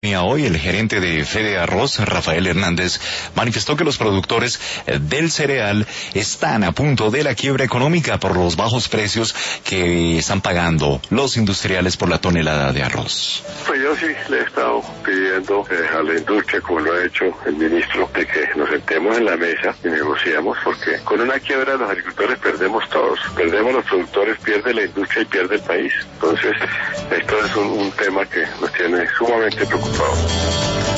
Armenia hoy, el gerente de Fede Arroz, Rafael Hernández, manifestó que los productores del cereal están a punto de la quiebra económica por los bajos precios que están pagando los industriales por la tonelada de arroz. Pues yo sí le he estado pidiendo a la industria, como lo ha hecho el ministro, de que nos sentemos en la mesa y negociemos, porque con una quiebra los agricultores perdemos todos, perdemos los productores, pierde la industria y pierde el país. Entonces, esto es un tema que nos tiene sumamente preocupados.